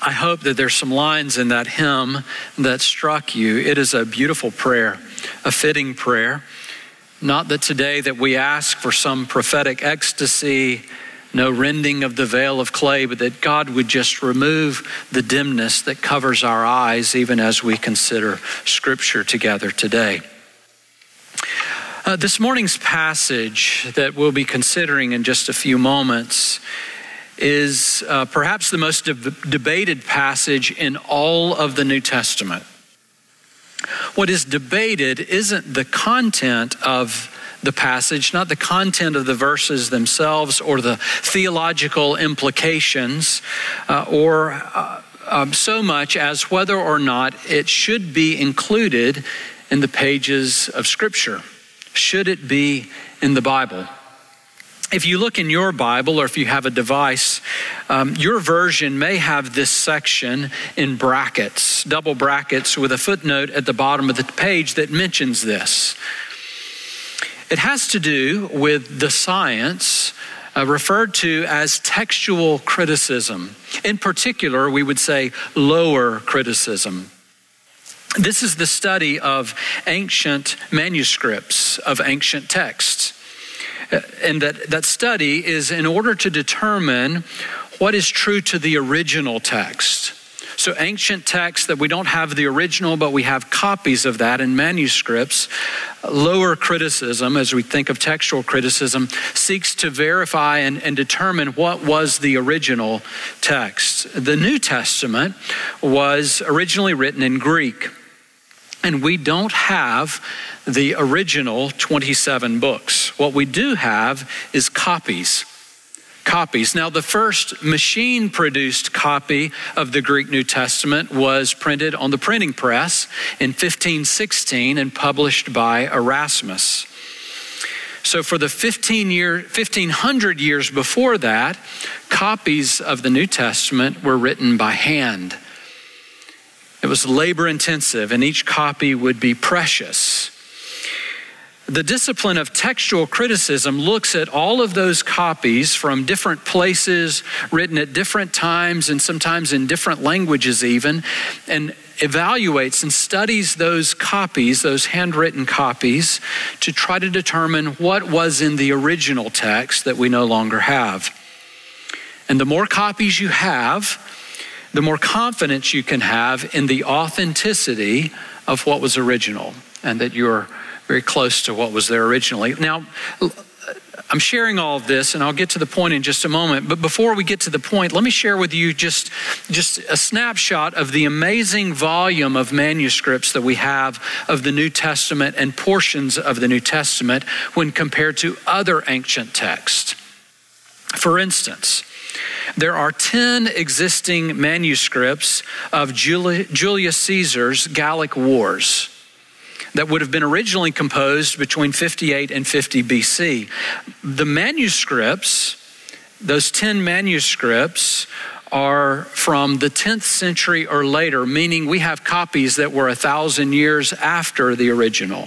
I hope that there's some lines in that hymn that struck you. It is a beautiful prayer, a fitting prayer. Not that today that we ask for some prophetic ecstasy, no rending of the veil of clay, but that God would just remove the dimness that covers our eyes even as we consider Scripture together today. This morning's passage that we'll be considering in just a few moments is perhaps the most debated passage in all of the New Testament. What is debated isn't the content of the passage, not the content of the verses themselves or the theological implications, or so much as whether or not it should be included in the pages of Scripture. Should it be in the Bible? If you look in your Bible, or if you have a device, your version may have this section in brackets, double brackets, with a footnote at the bottom of the page that mentions this. It has to do with the science referred to as textual criticism. In particular, we would say lower criticism. This is the study of ancient manuscripts, of ancient texts. And that study is in order to determine what is true to the original text. So ancient texts that we don't have the original, but we have copies of that in manuscripts. Lower criticism, as we think of textual criticism, seeks to verify and determine what was the original text. The New Testament was originally written in Greek, and we don't have the original 27 books. What we do have is copies. Now, the first machine-produced copy of the Greek New Testament was printed on the printing press in 1516 and published by Erasmus. So for the 1500 years before that, copies of the New Testament were written by hand. It was labor-intensive, and each copy would be precious. The discipline of textual criticism looks at all of those copies from different places, written at different times and sometimes in different languages even, and evaluates and studies those copies, those handwritten copies, to try to determine what was in the original text that we no longer have. And the more copies you have, the more confidence you can have in the authenticity of what was original, and that you're very close to what was there originally. Now, I'm sharing all of this, and I'll get to the point in just a moment. But before we get to the point, let me share with you just a snapshot of the amazing volume of manuscripts that we have of the New Testament and portions of the New Testament when compared to other ancient texts. For instance, there are 10 existing manuscripts of Julius Caesar's Gallic Wars that would have been originally composed between 58 and 50 BC. The manuscripts, those 10 manuscripts, are from the 10th century or later, meaning we have copies that were 1,000 years after the original.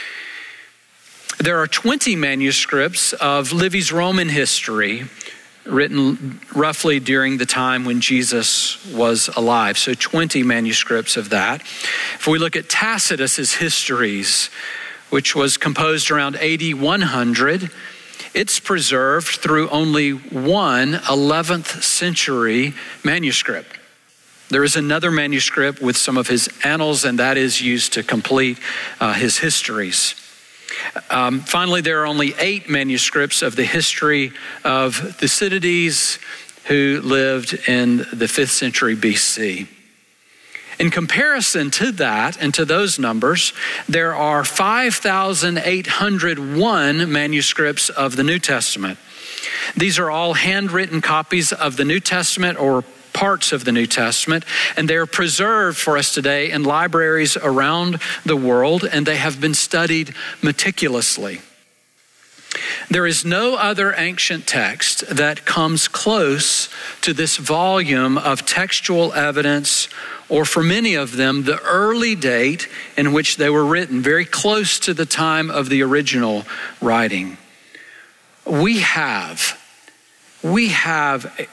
There are 20 manuscripts of Livy's Roman history, written roughly during the time when Jesus was alive. So 20 manuscripts of that. If we look at Tacitus's Histories, which was composed around AD 100, it's preserved through only one 11th century manuscript. There is another manuscript with some of his annals, and that is used to complete his histories. Finally, there are only 8 manuscripts of the history of Thucydides, who lived in the 5th century BC. In comparison to that and to those numbers, there are 5,801 manuscripts of the New Testament. These are all handwritten copies of the New Testament or parts of the New Testament, and they're preserved for us today in libraries around the world, and they have been studied meticulously. There is no other ancient text that comes close to this volume of textual evidence, or for many of them, the early date in which they were written, very close to the time of the original writing. We have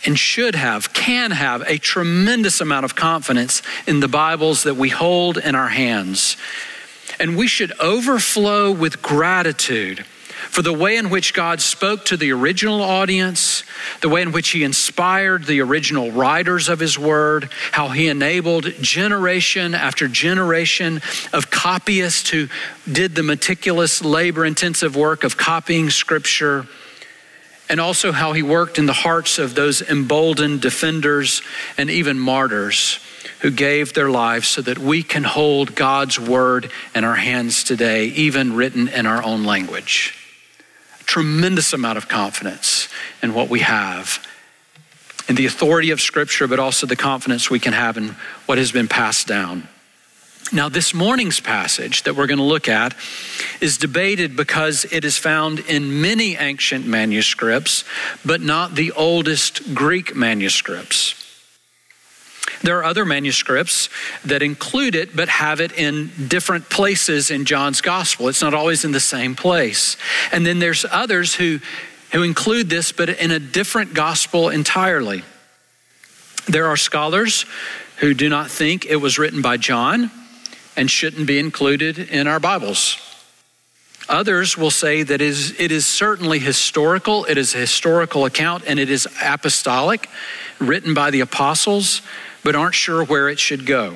and can have a tremendous amount of confidence in the Bibles that we hold in our hands. And we should overflow with gratitude for the way in which God spoke to the original audience, the way in which he inspired the original writers of his word, how he enabled generation after generation of copyists who did the meticulous, labor-intensive work of copying Scripture, and also how he worked in the hearts of those emboldened defenders and even martyrs who gave their lives so that we can hold God's word in our hands today, even written in our own language. A tremendous amount of confidence in what we have, in the authority of Scripture, but also the confidence we can have in what has been passed down. Now, this morning's passage that we're going to look at is debated because it is found in many ancient manuscripts, but not the oldest Greek manuscripts. There are other manuscripts that include it, but have it in different places in John's gospel. It's not always in the same place. And then there's others who include this, but in a different gospel entirely. There are scholars who do not think it was written by John and shouldn't be included in our Bibles. Others will say that it is certainly historical. It is a historical account, and it is apostolic, written by the apostles, but aren't sure where it should go.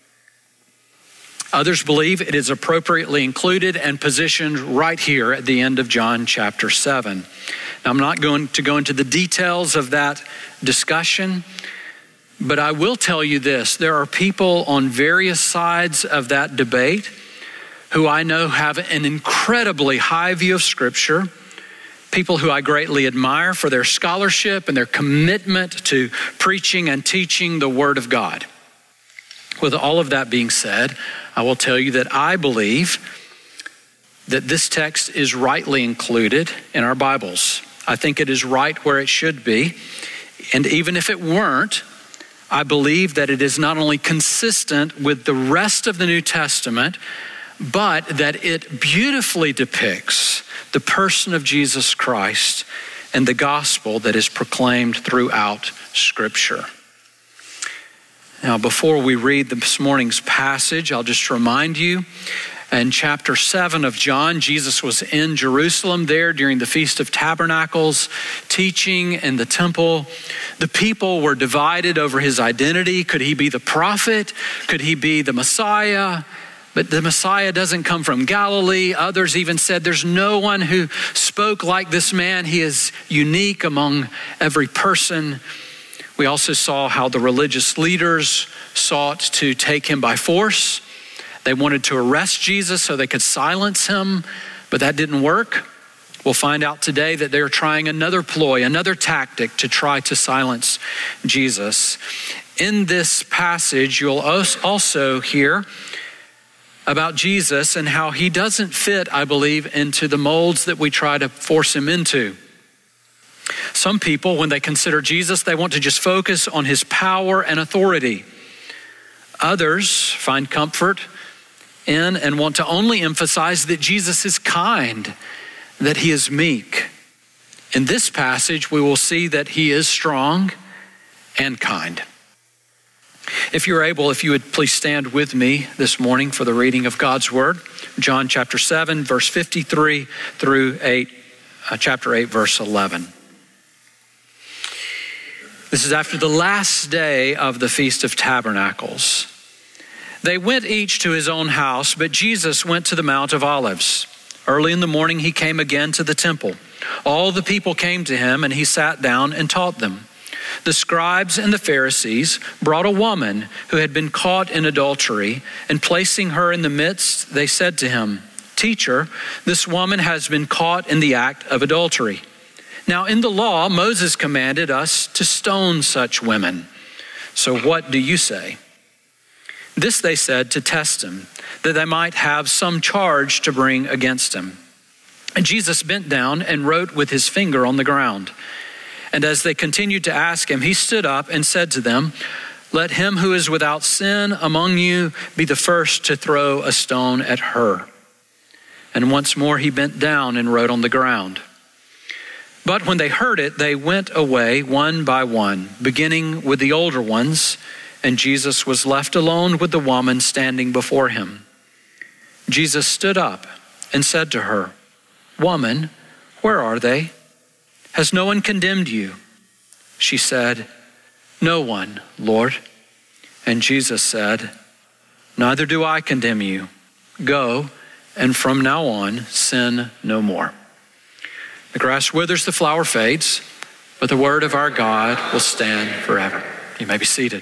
Others believe it is appropriately included and positioned right here at the end of John chapter 7. Now, I'm not going to go into the details of that discussion, but I will tell you this. There are people on various sides of that debate who I know have an incredibly high view of Scripture, people who I greatly admire for their scholarship and their commitment to preaching and teaching the Word of God. With all of that being said, I will tell you that I believe that this text is rightly included in our Bibles. I think it is right where it should be. And even if it weren't, I believe that it is not only consistent with the rest of the New Testament, but that it beautifully depicts the person of Jesus Christ and the gospel that is proclaimed throughout Scripture. Now, before we read this morning's passage, I'll just remind you, in chapter 7 of John, Jesus was in Jerusalem there during the Feast of Tabernacles, teaching in the temple. The people were divided over his identity. Could he be the prophet? Could he be the Messiah? But the Messiah doesn't come from Galilee. Others even said there's no one who spoke like this man. He is unique among every person. We also saw how the religious leaders sought to take him by force. They wanted to arrest Jesus so they could silence him, but that didn't work. We'll find out today that they're trying another ploy, another tactic to try to silence Jesus. In this passage, you'll also hear about Jesus and how he doesn't fit, I believe, into the molds that we try to force him into. Some people, when they consider Jesus, they want to just focus on his power and authority. Others find comfort in and want to only emphasize that Jesus is kind, that he is meek. In this passage, we will see that he is strong and kind. If you're able, if you would please stand with me this morning for the reading of God's word. John chapter 7, verse 53 through chapter 8, verse 11. This is after the last day of the Feast of Tabernacles. They went each to his own house, but Jesus went to the Mount of Olives. Early in the morning, he came again to the temple. All the people came to him, and he sat down and taught them. The scribes and the Pharisees brought a woman who had been caught in adultery, and placing her in the midst, they said to him, "Teacher, this woman has been caught in the act of adultery. Now in the law, Moses commanded us to stone such women. So what do you say?" This they said to test him, that they might have some charge to bring against him. And Jesus bent down and wrote with his finger on the ground. And as they continued to ask him, he stood up and said to them, "Let him who is without sin among you be the first to throw a stone at her." And once more he bent down and wrote on the ground. But when they heard it, they went away one by one, beginning with the older ones, and Jesus was left alone with the woman standing before him. Jesus stood up and said to her, "Woman, where are they? Has no one condemned you?" She said, "No one, Lord." And Jesus said, "Neither do I condemn you. Go, and from now on, sin no more." The grass withers, the flower fades, but the word of our God will stand forever. You may be seated.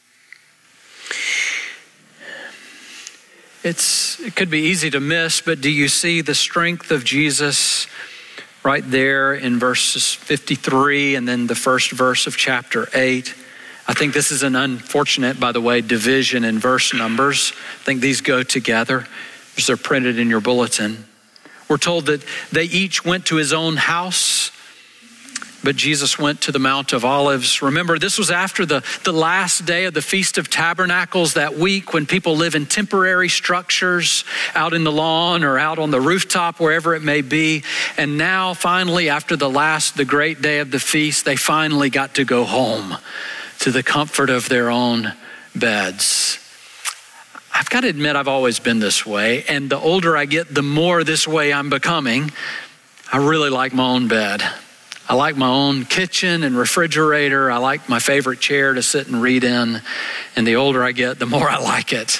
It could be easy to miss, but do you see the strength of Jesus right there in verses 53 and then the first verse of chapter 8? I think this is an unfortunate, by the way, division in verse numbers. I think these go together as they're printed in your bulletin. We're told that they each went to his own house, but Jesus went to the Mount of Olives. Remember, this was after the last day of the Feast of Tabernacles, that week when people live in temporary structures out in the lawn or out on the rooftop, wherever it may be. And now, finally, after the great day of the feast, they finally got to go home to the comfort of their own beds. I've got to admit, I've always been this way. And the older I get, the more this way I'm becoming. I really like my own bed. I like my own kitchen and refrigerator. I like my favorite chair to sit and read in. And the older I get, the more I like it.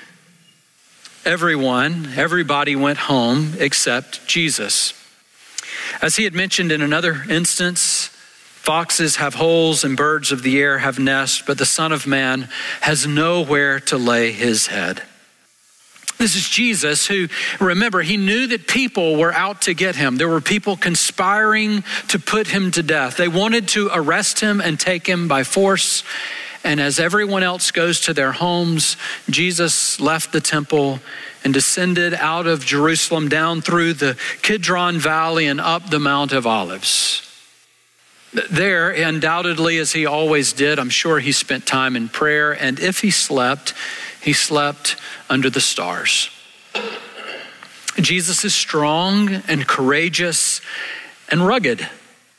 Everybody went home except Jesus. As he had mentioned in another instance, foxes have holes and birds of the air have nests, but the Son of Man has nowhere to lay his head. This is Jesus who, remember, he knew that people were out to get him. There were people conspiring to put him to death. They wanted to arrest him and take him by force. And as everyone else goes to their homes, Jesus left the temple and descended out of Jerusalem down through the Kidron Valley and up the Mount of Olives. There, undoubtedly, as he always did, I'm sure he spent time in prayer. And if he slept under the stars. Jesus is strong and courageous and rugged.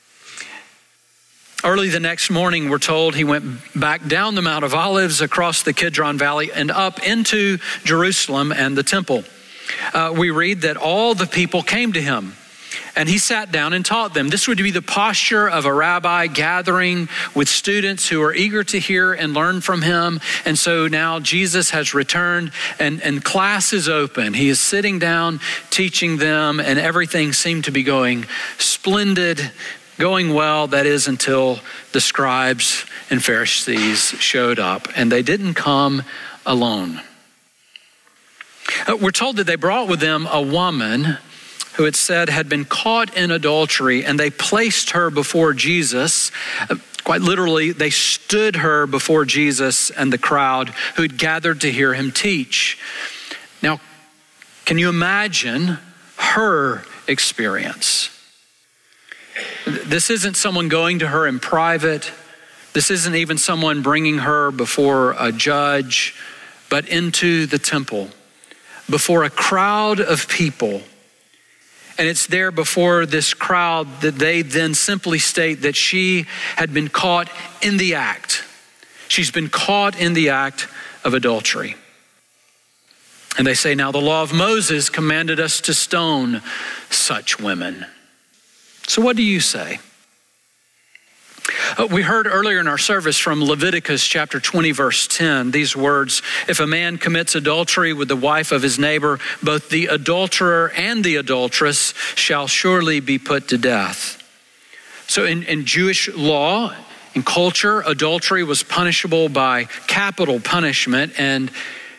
Early the next morning, we're told he went back down the Mount of Olives, across the Kidron Valley, and up into Jerusalem and the temple. We read that all the people came to him, and he sat down and taught them. This would be the posture of a rabbi gathering with students who are eager to hear and learn from him. And so now Jesus has returned and class is open. He is sitting down, teaching them, and everything seemed to be going splendid, going well. That is, until the scribes and Pharisees showed up, and they didn't come alone. We're told that they brought with them a woman who it said had been caught in adultery, and they placed her before Jesus. Quite literally, they stood her before Jesus and the crowd who had gathered to hear him teach. Now, can you imagine her experience? This isn't someone going to her in private. This isn't even someone bringing her before a judge, but into the temple, before a crowd of people. And it's there before this crowd that they then simply state that she had been caught in the act. She's been caught in the act of adultery. And they say, now the law of Moses commanded us to stone such women. So what do you say? We heard earlier in our service from Leviticus chapter 20, verse 10, these words, if a man commits adultery with the wife of his neighbor, both the adulterer and the adulteress shall surely be put to death. So in Jewish law, in culture, adultery was punishable by capital punishment, and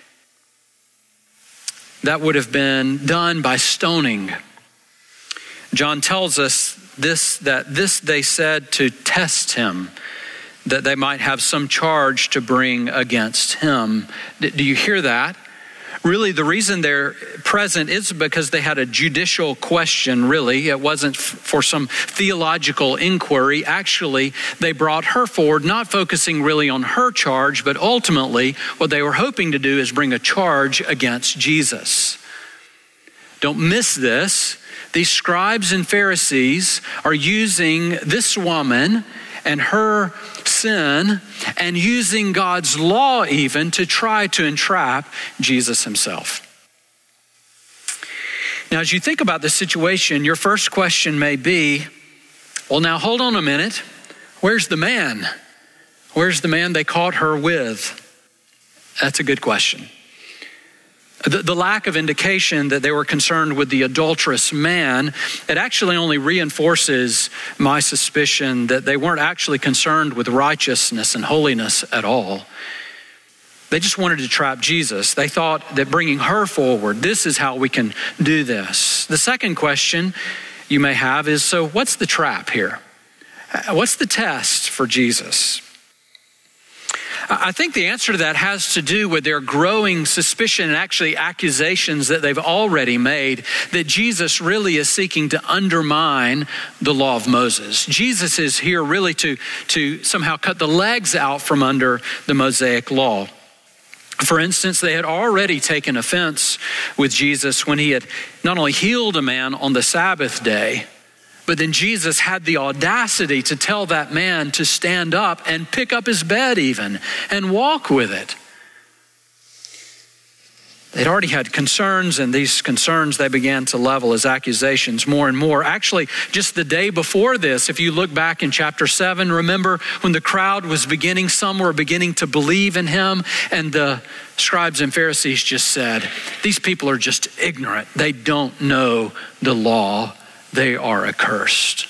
that would have been done by stoning. John tells us that this they said to test him, that they might have some charge to bring against him. Do you hear that? Really, the reason they're present is because they had a judicial question, really. It wasn't for some theological inquiry. Actually, they brought her forward, not focusing really on her charge, but ultimately what they were hoping to do is bring a charge against Jesus. don't miss this. These scribes and Pharisees are using this woman and her sin and using God's law even to try to entrap Jesus himself. Now, as you think about this situation, your first question may be, well, now hold on a minute. Where's the man? Where's the man they caught her with? That's a good question. The lack of indication that they were concerned with the adulterous man, it actually only reinforces my suspicion that they weren't actually concerned with righteousness and holiness at all. They just wanted to trap Jesus. They thought that bringing her forward, this is how we can do this. The second question you may have is, so what's the trap here? What's the test for Jesus? I think the answer to that has to do with their growing suspicion and actually accusations that they've already made that Jesus really is seeking to undermine the law of Moses. Jesus is here really to somehow cut the legs out from under the Mosaic law. For instance, they had already taken offense with Jesus when he had not only healed a man on the Sabbath day, but then Jesus had the audacity to tell that man to stand up and pick up his bed even and walk with it. They'd already had concerns, and these concerns they began to level as accusations more and more. Actually, just the day before this, if you look back in chapter 7, remember when the crowd was beginning, some were beginning to believe in him, and the scribes and Pharisees just said, these people are just ignorant. They don't know the law. They are accursed.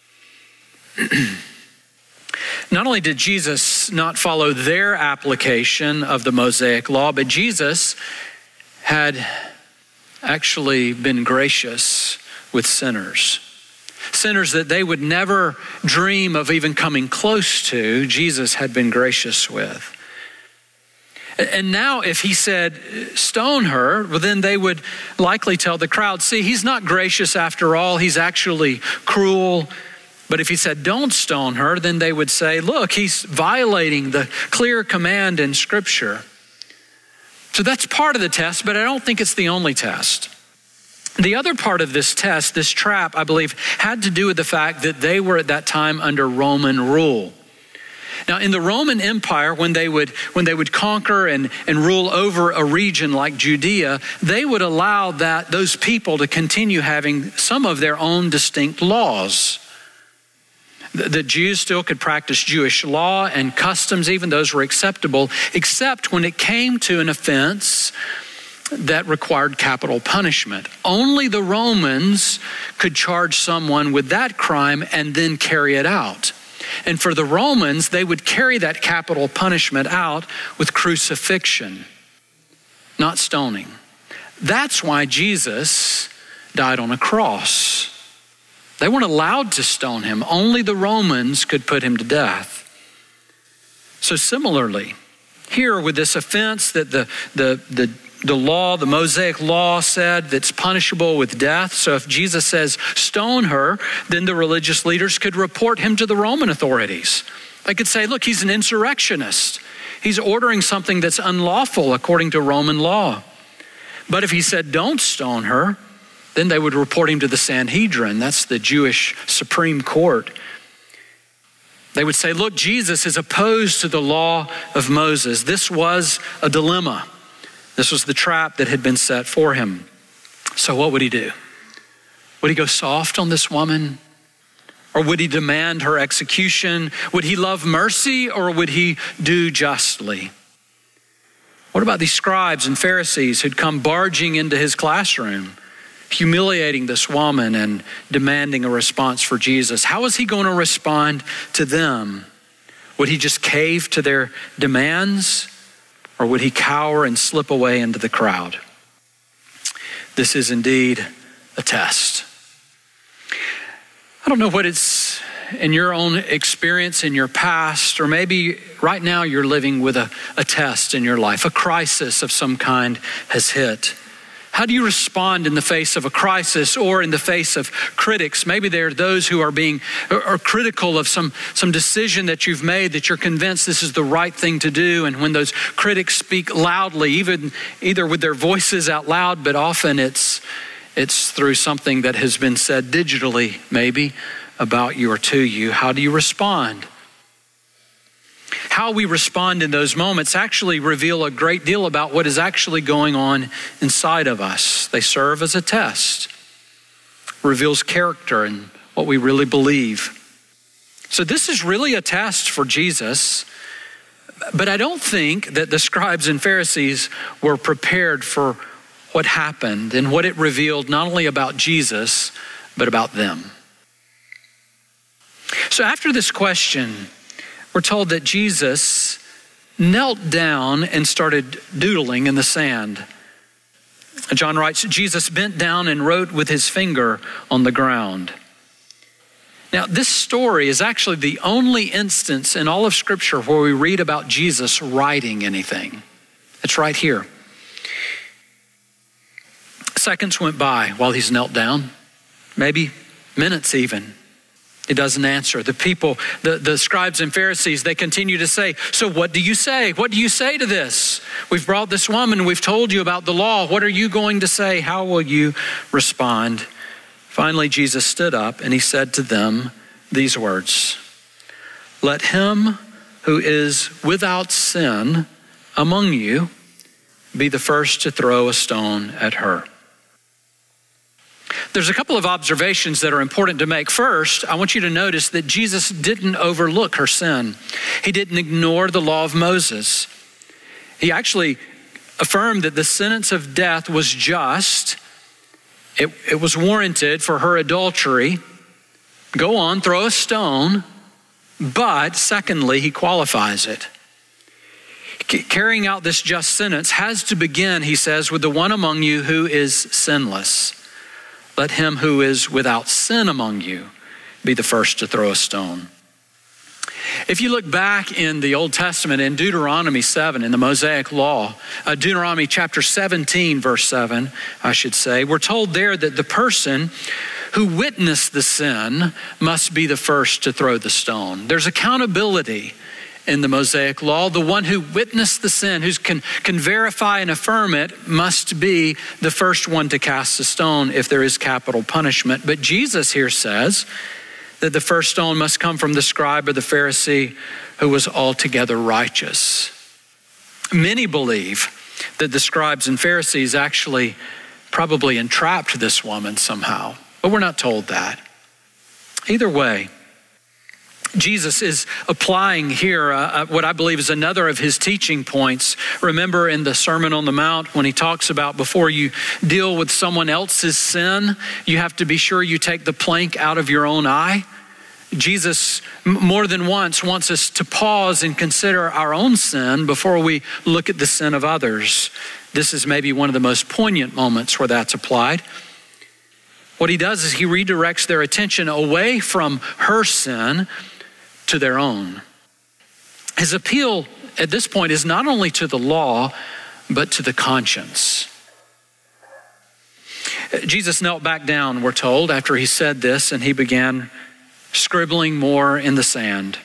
Not only did Jesus not follow their application of the Mosaic law, but Jesus had actually been gracious with sinners. Sinners that they would never dream of even coming close to, Jesus had been gracious with. And now if he said, stone her, well, then they would likely tell the crowd, see, he's not gracious after all. He's actually cruel. But if he said, don't stone her, then they would say, look, he's violating the clear command in Scripture. So that's part of the test, but I don't think it's the only test. The other part of this test, this trap, I believe, had to do with the fact that they were at that time under Roman rule. Now, in the Roman Empire, when they would conquer and rule over a region like Judea, they would allow those people to continue having some of their own distinct laws. The Jews still could practice Jewish law and customs, even those were acceptable, except when it came to an offense that required capital punishment. Only the Romans could charge someone with that crime and then carry it out. And for the Romans, they would carry that capital punishment out with crucifixion, not stoning. That's why Jesus died on a cross. They weren't allowed to stone him. Only the Romans could put him to death. So similarly, here with this offense that the law, the Mosaic law said that's punishable with death. So if Jesus says, stone her, then the religious leaders could report him to the Roman authorities. They could say, look, he's an insurrectionist. He's ordering something that's unlawful according to Roman law. But if he said, don't stone her, then they would report him to the Sanhedrin. That's the Jewish Supreme Court. They would say, look, Jesus is opposed to the law of Moses. This was a dilemma. This was the trap that had been set for him. So what would he do? Would he go soft on this woman? Or would he demand her execution? Would he love mercy or would he do justly? What about these scribes and Pharisees who'd come barging into his classroom, humiliating this woman and demanding a response for Jesus? How was he going to respond to them? Would he just cave to their demands? Or would he cower and slip away into the crowd? This is indeed a test. I don't know what it's in your own experience in your past, or maybe right now you're living with a test in your life. A crisis of some kind has hit. How do you respond in the face of a crisis or in the face of critics? Maybe there are those who are critical of some decision that you've made that you're convinced this is the right thing to do. And when those critics speak loudly, either with their voices out loud, but often it's It's through something that has been said digitally, maybe, about you or to you. How do you respond? How we respond in those moments actually reveal a great deal about what is actually going on inside of us. They serve as a test, reveals character and what we really believe. So this is really a test for Jesus, but I don't think that the scribes and Pharisees were prepared for what happened and what it revealed not only about Jesus, but about them. So after this question, we're told that Jesus knelt down and started doodling in the sand. John writes, Jesus bent down and wrote with his finger on the ground. Now, this story is actually the only instance in all of Scripture where we read about Jesus writing anything. It's right here. Seconds went by while he's knelt down, maybe minutes even. He doesn't answer. The people, the scribes and Pharisees, they continue to say, so what do you say? What do you say to this? We've brought this woman. We've told you about the law. What are you going to say? How will you respond? Finally, Jesus stood up and he said to them these words, let him who is without sin among you be the first to throw a stone at her. There's a couple of observations that are important to make. First, I want you to notice that Jesus didn't overlook her sin. He didn't ignore the law of Moses. He actually affirmed that the sentence of death was just. It was warranted for her adultery. Go on, throw a stone. But secondly, he qualifies it. Carrying out this just sentence has to begin, he says, with the one among you who is sinless. Let him who is without sin among you be the first to throw a stone. If you look back in the Old Testament, in Deuteronomy 7, in the Mosaic Law, Deuteronomy chapter 17, verse 7, I should say, we're told there that the person who witnessed the sin must be the first to throw the stone. There's accountability in the Mosaic Law. The one who witnessed the sin, who can verify and affirm it, must be the first one to cast a stone if there is capital punishment. But Jesus here says that the first stone must come from the scribe or the Pharisee who was altogether righteous. Many believe that the scribes and Pharisees actually probably entrapped this woman somehow, but we're not told that. Either way, Jesus is applying here what I believe is another of his teaching points. Remember in the Sermon on the Mount when he talks about before you deal with someone else's sin, you have to be sure you take the plank out of your own eye. Jesus more than once wants us to pause and consider our own sin before we look at the sin of others. This is maybe one of the most poignant moments where that's applied. What he does is he redirects their attention away from her sin to their own. His appeal at this point is not only to the law, but to the conscience. Jesus knelt back down, we're told, after he said this, and he began scribbling more in the sand.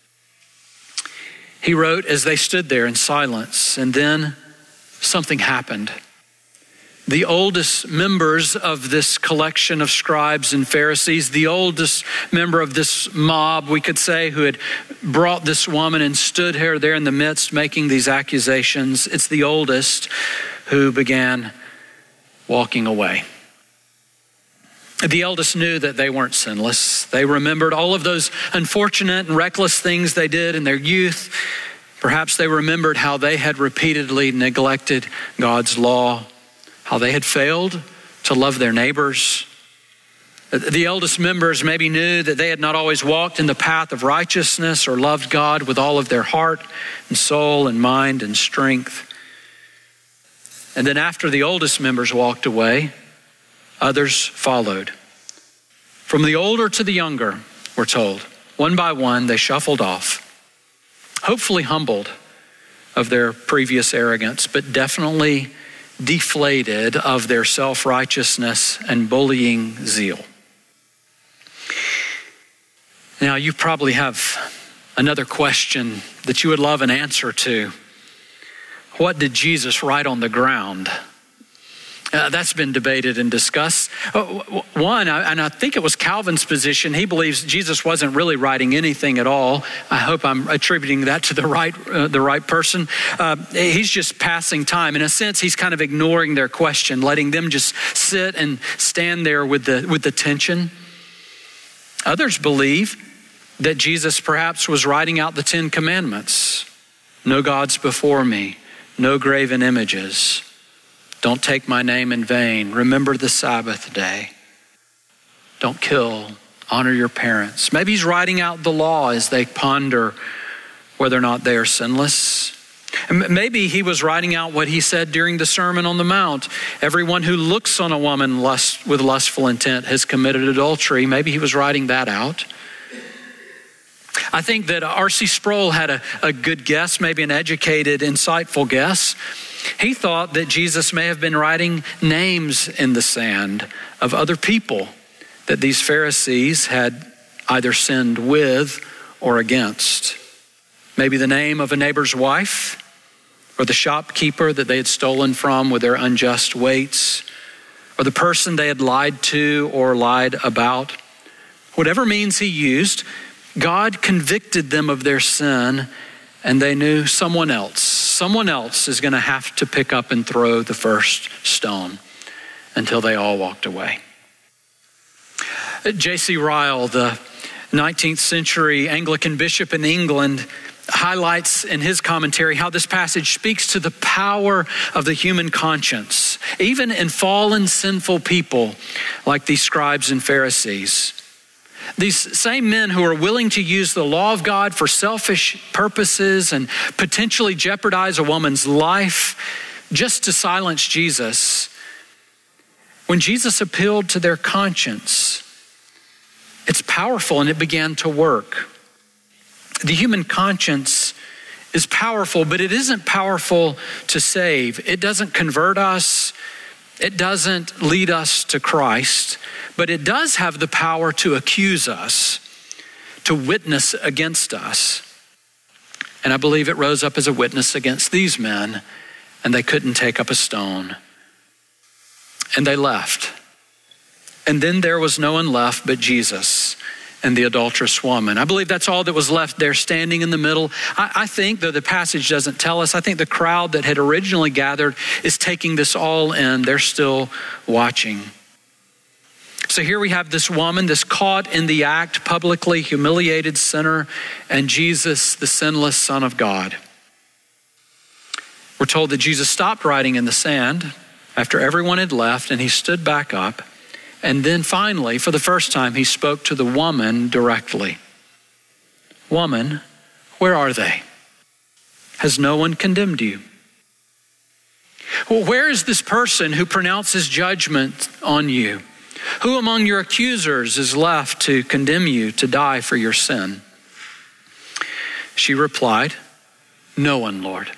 He wrote as they stood there in silence, and then something happened. The oldest members of this collection of scribes and Pharisees, the oldest member of this mob, we could say, who had brought this woman and stood her there in the midst making these accusations, it's the oldest who began walking away. The eldest knew that they weren't sinless. They remembered all of those unfortunate and reckless things they did in their youth. Perhaps they remembered how they had repeatedly neglected God's law, how they had failed to love their neighbors. The eldest members maybe knew that they had not always walked in the path of righteousness or loved God with all of their heart and soul and mind and strength. And then after the oldest members walked away, others followed. From the older to the younger, we're told, one by one, they shuffled off, hopefully humbled of their previous arrogance, but definitely deflated of their self-righteousness and bullying zeal. Now, you probably have another question that you would love an answer to. What did Jesus write on the ground? That's been debated and discussed. One, and I think it was Calvin's position, he believes Jesus wasn't really writing anything at all. I hope I'm attributing that to the right person. He's just passing time. In a sense, he's kind of ignoring their question, letting them just sit and stand there with the tension. Others believe that Jesus perhaps was writing out the 10 Commandments. No gods before me, no graven images. Don't take my name in vain. Remember the Sabbath day. Don't kill. Honor your parents. Maybe he's writing out the law as they ponder whether or not they are sinless. Maybe he was writing out what he said during the Sermon on the Mount. Everyone who looks on a woman with lustful intent has committed adultery. Maybe he was writing that out. I think that R.C. Sproul had a good guess, maybe an educated, insightful guess. He thought that Jesus may have been writing names in the sand of other people that these Pharisees had either sinned with or against. Maybe the name of a neighbor's wife or the shopkeeper that they had stolen from with their unjust weights, or the person they had lied to or lied about. Whatever means he used, God convicted them of their sin, and they knew someone else is going to have to pick up and throw the first stone until they all walked away. J.C. Ryle, the 19th century Anglican bishop in England, highlights in his commentary how this passage speaks to the power of the human conscience, even in fallen, sinful people like these scribes and Pharisees. These same men who are willing to use the law of God for selfish purposes and potentially jeopardize a woman's life just to silence Jesus. When Jesus appealed to their conscience, it's powerful and it began to work. The human conscience is powerful, but it isn't powerful to save. It doesn't convert us. It doesn't lead us to Christ, but it does have the power to accuse us, to witness against us. And I believe it rose up as a witness against these men, and they couldn't take up a stone. And they left. And then there was no one left but Jesus and the adulterous woman. I believe that's all that was left there, standing in the middle. I think, though the passage doesn't tell us, I think the crowd that had originally gathered is taking this all in. They're still watching. So here we have this woman, this caught in the act, publicly humiliated sinner, and Jesus, the sinless Son of God. We're told that Jesus stopped writing in the sand after everyone had left, and he stood back up. And then finally, for the first time, he spoke to the woman directly. Woman, where are they? Has no one condemned you? Well, where is this person who pronounces judgment on you? Who among your accusers is left to condemn you to die for your sin? She replied, no one, Lord.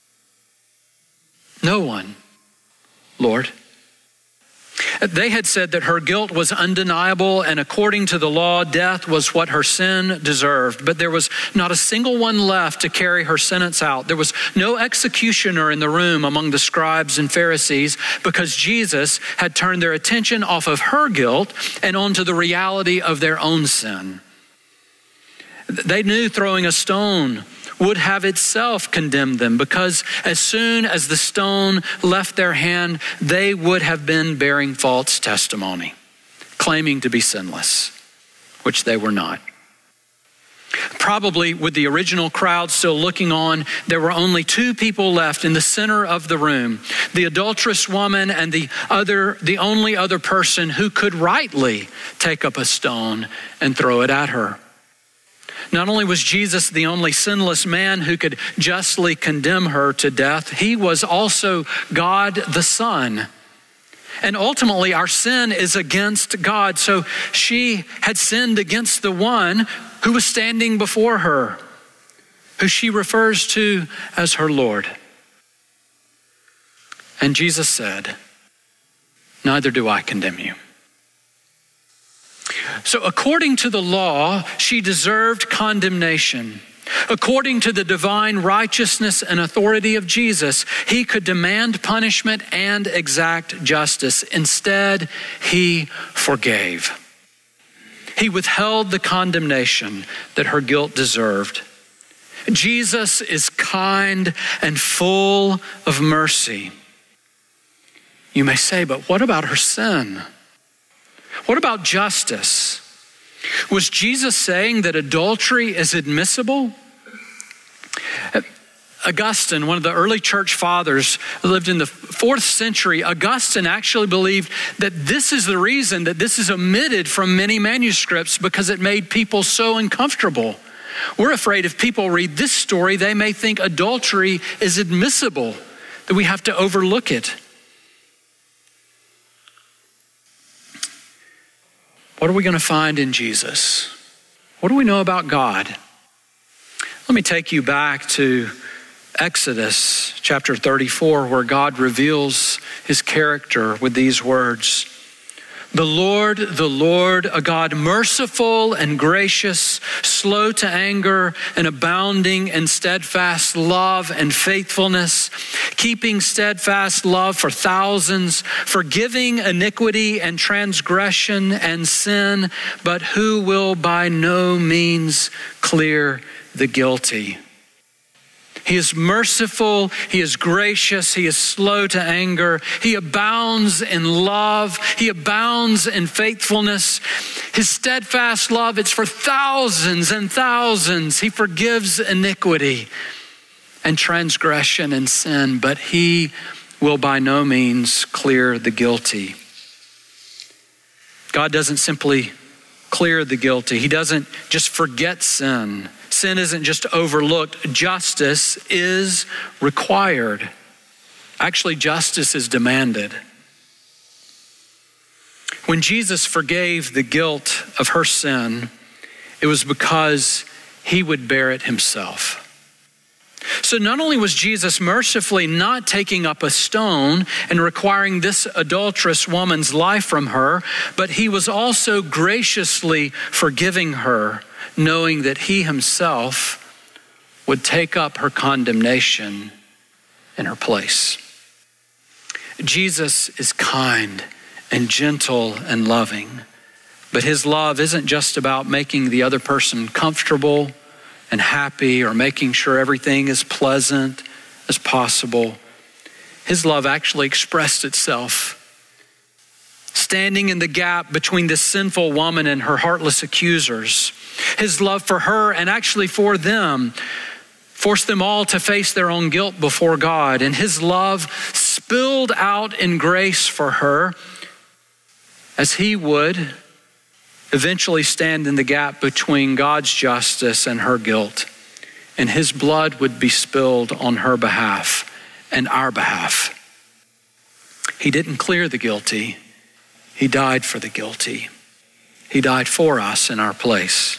No one, Lord. They had said that her guilt was undeniable, and according to the law, death was what her sin deserved. But there was not a single one left to carry her sentence out. There was no executioner in the room among the scribes and Pharisees, because Jesus had turned their attention off of her guilt and onto the reality of their own sin. They knew throwing a stone would have itself condemned them, because as soon as the stone left their hand, they would have been bearing false testimony, claiming to be sinless, which they were not. Probably with the original crowd still looking on, there were only two people left in the center of the room, the adulterous woman and the only other person who could rightly take up a stone and throw it at her. Not only was Jesus the only sinless man who could justly condemn her to death, he was also God the Son. And ultimately, our sin is against God. So she had sinned against the one who was standing before her, who she refers to as her Lord. And Jesus said, neither do I condemn you. So according to the law, she deserved condemnation. According to the divine righteousness and authority of Jesus, he could demand punishment and exact justice. Instead, he forgave. He withheld the condemnation that her guilt deserved. Jesus is kind and full of mercy. You may say, but what about her sin? What about justice? Was Jesus saying that adultery is admissible? Augustine, one of the early church fathers, lived in the 4th century. Augustine actually believed that this is the reason that this is omitted from many manuscripts, because it made people so uncomfortable. We're afraid if people read this story, they may think adultery is admissible, that we have to overlook it. What are we going to find in Jesus? What do we know about God? Let me take you back to Exodus chapter 34, where God reveals his character with these words. The Lord, a God merciful and gracious, slow to anger and abounding in steadfast love and faithfulness, keeping steadfast love for thousands, forgiving iniquity and transgression and sin, but who will by no means clear the guilty. He is merciful, he is gracious, he is slow to anger, he abounds in love, he abounds in faithfulness. His steadfast love, it's for thousands and thousands. He forgives iniquity and transgression and sin, but he will by no means clear the guilty. God doesn't simply clear the guilty. He doesn't just forget sin. Sin isn't just overlooked. Justice is required. Actually, justice is demanded. When Jesus forgave the guilt of her sin, it was because he would bear it himself. So not only was Jesus mercifully not taking up a stone and requiring this adulterous woman's life from her, but he was also graciously forgiving her, knowing that he himself would take up her condemnation in her place. Jesus is kind and gentle and loving, but his love isn't just about making the other person comfortable and happy or making sure everything is pleasant as possible. His love actually expressed itself standing in the gap between this sinful woman and her heartless accusers. His love for her and actually for them forced them all to face their own guilt before God. And his love spilled out in grace for her as he would eventually stand in the gap between God's justice and her guilt. And his blood would be spilled on her behalf and our behalf. He didn't clear the guilty. He died for the guilty. He died for us in our place.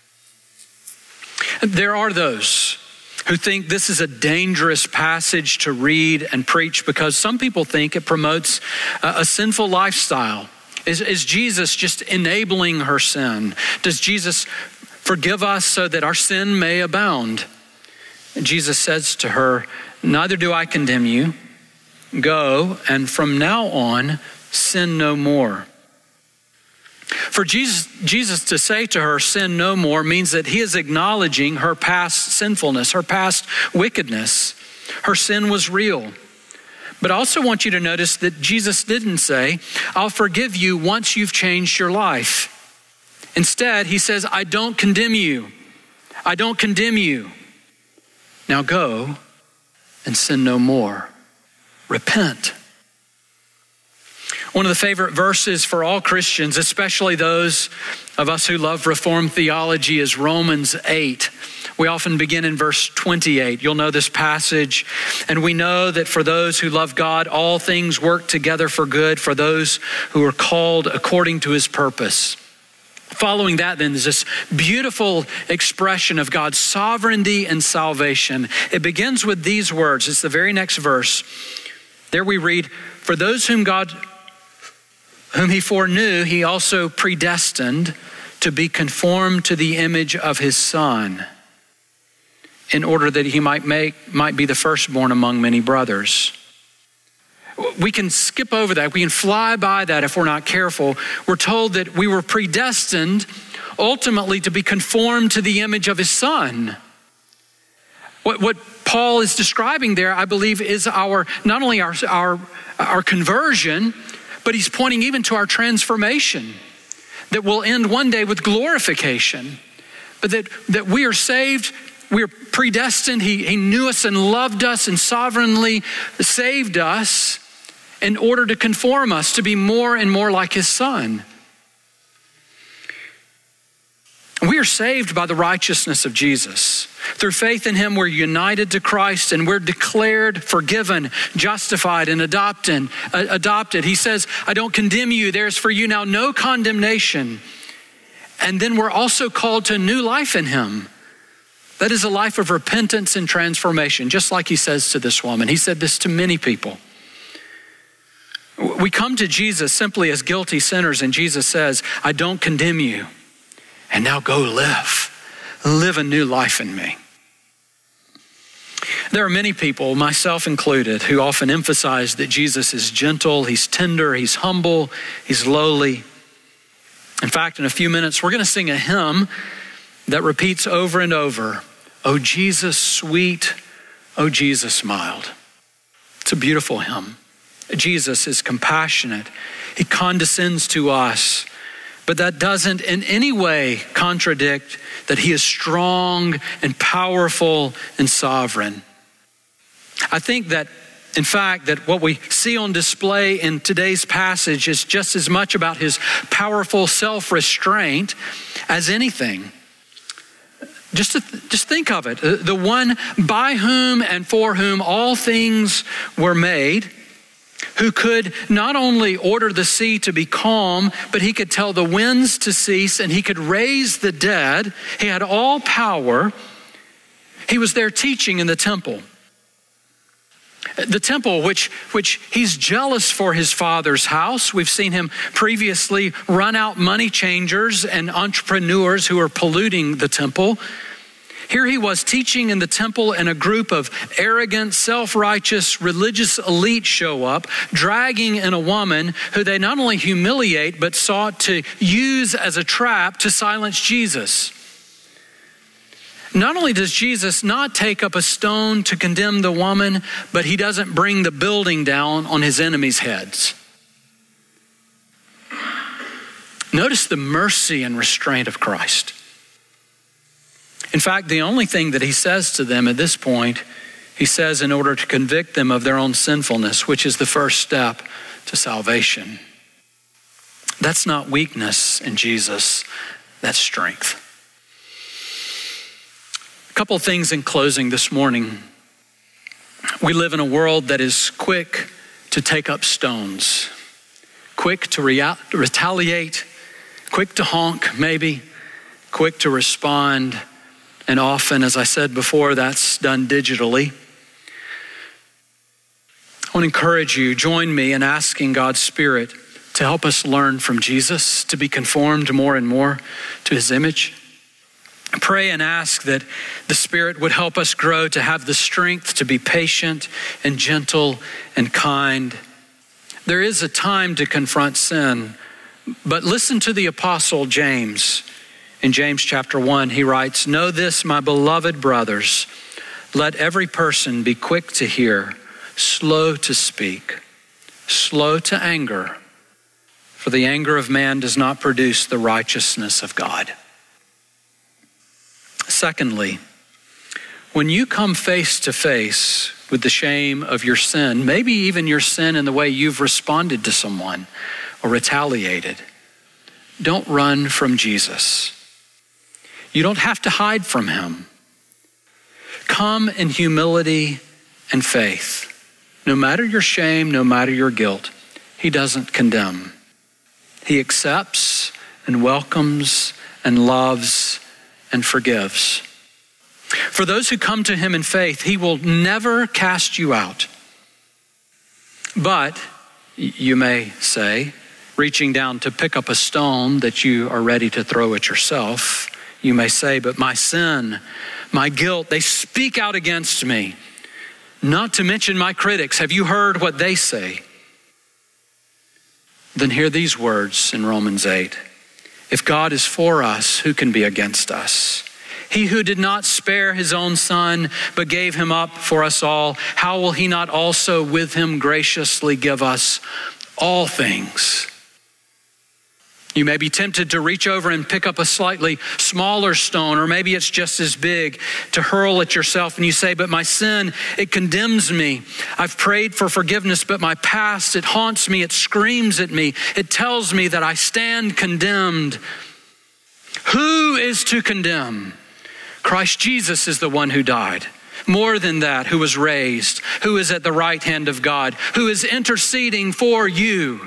There are those who think this is a dangerous passage to read and preach because some people think it promotes a sinful lifestyle. Is Jesus just enabling her sin? Does Jesus forgive us so that our sin may abound? And Jesus says to her, neither do I condemn you. Go, and from now on, sin no more. For Jesus to say to her, sin no more, means that he is acknowledging her past sinfulness, her past wickedness. Her sin was real. But I also want you to notice that Jesus didn't say, I'll forgive you once you've changed your life. Instead, he says, I don't condemn you. I don't condemn you. Now go and sin no more. Repent. One of the favorite verses for all Christians, especially those of us who love Reformed theology, is Romans 8. We often begin in verse 28. You'll know this passage. And we know that for those who love God, all things work together for good for those who are called according to his purpose. Following that then is this beautiful expression of God's sovereignty and salvation. It begins with these words. It's the very next verse. There we read, for those whom he foreknew, he also predestined to be conformed to the image of his Son. in order that he might be the firstborn among many brothers. We can skip over that. We can fly by that if we're not careful. We're told that we were predestined ultimately to be conformed to the image of his Son. What Paul is describing there, I believe, is not only our conversion, but he's pointing even to our transformation that will end one day with glorification. But that we are saved, we are predestined. He knew us and loved us and sovereignly saved us in order to conform us to be more and more like his Son. We are saved by the righteousness of Jesus. Through faith in him, we're united to Christ and we're declared forgiven, justified, and adopted. He says, I don't condemn you. There's for you now no condemnation. And then we're also called to a new life in him. That is a life of repentance and transformation, just like he says to this woman. He said this to many people. We come to Jesus simply as guilty sinners, and Jesus says, I don't condemn you. And now go live a new life in me. There are many people, myself included, who often emphasize that Jesus is gentle, he's tender, he's humble, he's lowly. In fact, in a few minutes, we're going to sing a hymn that repeats over and over, "O Jesus sweet, O Jesus mild." It's a beautiful hymn. Jesus is compassionate. He condescends to us. But that doesn't in any way contradict that he is strong and powerful and sovereign. I think that, in fact, that what we see on display in today's passage is just as much about his powerful self-restraint as anything. Just think of it. The one by whom and for whom all things were made, who could not only order the sea to be calm, but he could tell the winds to cease and he could raise the dead. He had all power. He was there teaching in the temple. The temple, which he's jealous for his Father's house. We've seen him previously run out money changers and entrepreneurs who are polluting the temple. Here he was teaching in the temple, and a group of arrogant, self-righteous religious elite show up, dragging in a woman who they not only humiliate, but sought to use as a trap to silence Jesus. Not only does Jesus not take up a stone to condemn the woman, but he doesn't bring the building down on his enemies' heads. Notice the mercy and restraint of Christ. In fact, the only thing that he says to them at this point, he says in order to convict them of their own sinfulness, which is the first step to salvation. That's not weakness in Jesus, that's strength. A couple of things in closing this morning. We live in a world that is quick to take up stones, quick to retaliate, quick to honk maybe, quick to respond. And often, as I said before, that's done digitally. I want to encourage you, join me in asking God's Spirit to help us learn from Jesus, to be conformed more and more to his image. Pray and ask that the Spirit would help us grow to have the strength to be patient and gentle and kind. There is a time to confront sin, but listen to the Apostle James. In James chapter 1, he writes, "Know this, my beloved brothers, let every person be quick to hear, slow to speak, slow to anger, for the anger of man does not produce the righteousness of God." Secondly, when you come face to face with the shame of your sin, maybe even your sin in the way you've responded to someone or retaliated, don't run from Jesus. You don't have to hide from him. Come in humility and faith. No matter your shame, no matter your guilt, he doesn't condemn. He accepts and welcomes and loves and forgives. For those who come to him in faith, he will never cast you out. But, you may say, reaching down to pick up a stone that you are ready to throw at yourself, You may say, but my sin, my guilt, they speak out against me. Not to mention my critics. Have you heard what they say? Then hear these words in Romans 8. If God is for us, who can be against us? He who did not spare his own son, but gave him up for us all, how will he not also with him graciously give us all things? You may be tempted to reach over and pick up a slightly smaller stone, or maybe it's just as big, to hurl at yourself, and you say, but my sin, it condemns me. I've prayed for forgiveness, but my past, it haunts me, it screams at me. It tells me that I stand condemned. Who is to condemn? Christ Jesus is the one who died. More than that, who was raised, who is at the right hand of God, who is interceding for you.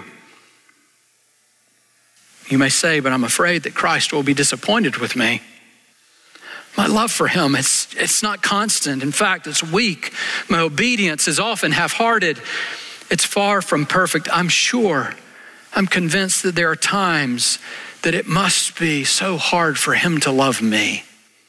You may say, but I'm afraid that Christ will be disappointed with me. My love for him, it's not constant. In fact, it's weak. My obedience is often half-hearted. It's far from perfect. I'm convinced that there are times that it must be so hard for him to love me.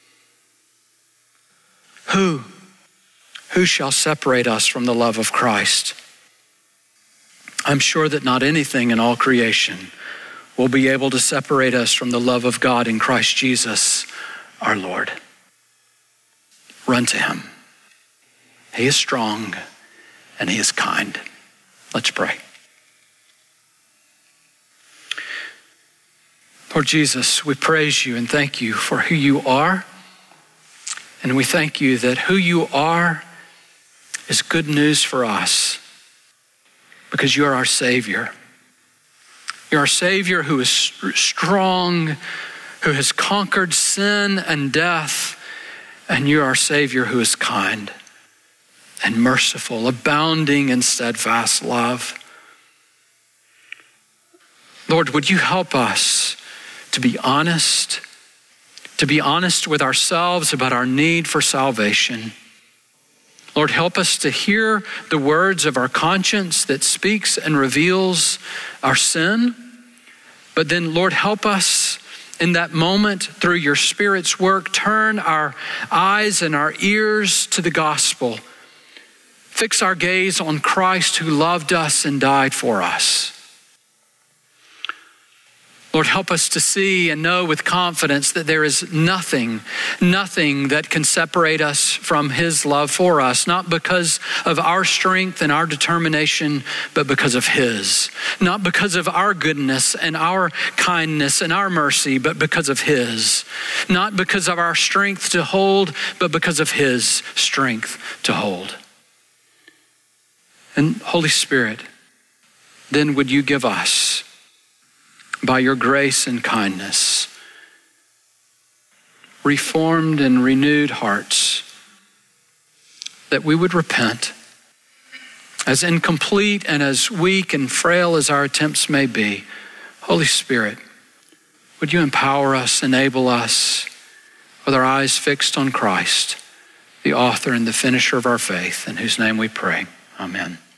Who shall separate us from the love of Christ? I'm sure that not anything in all creation will be able to separate us from the love of God in Christ Jesus, our Lord. Run to him. He is strong and he is kind. Let's pray. Lord Jesus, we praise you and thank you for who you are. And we thank you that who you are is good news for us because you are our Savior. You're our Savior who is strong, who has conquered sin and death, and you're our Savior who is kind and merciful, abounding in steadfast love. Lord, would you help us to be honest with ourselves about our need for salvation. Lord, help us to hear the words of our conscience that speaks and reveals our sin. But then, Lord, help us in that moment through your Spirit's work, turn our eyes and our ears to the gospel. Fix our gaze on Christ who loved us and died for us. Lord, help us to see and know with confidence that there is nothing that can separate us from his love for us, not because of our strength and our determination, but because of his. Not because of our goodness and our kindness and our mercy, but because of his. Not because of our strength to hold, but because of his strength to hold. And Holy Spirit, then would you give us, by your grace and kindness, reformed and renewed hearts, that we would repent, as incomplete and as weak and frail as our attempts may be. Holy Spirit, would you empower us, enable us, with our eyes fixed on Christ, the author and the finisher of our faith, in whose name we pray. Amen.